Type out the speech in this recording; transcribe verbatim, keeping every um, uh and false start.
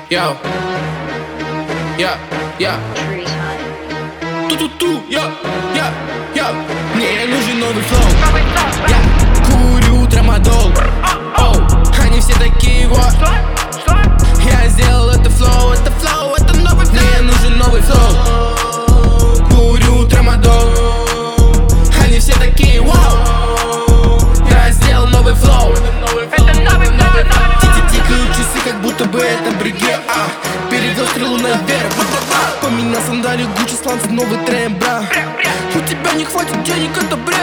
Йоу, я, я, ту-ту-ту, я, я, я. Мне нужен новый флоу. Я курю трамадол. Оу, они все такие вот. Я сделал это флоу, это флоу, это новый флоу. Мне нужен новый флоу. Курю трамадол. Они все такие вау. Я сделал новый флоу. Тикают часы, как будто бы это бриге. а Перевел стрелу наверх. Поменял сандали, Гуччи, сланцы, новый тренд, бра. У тебя не хватит денег, это бред.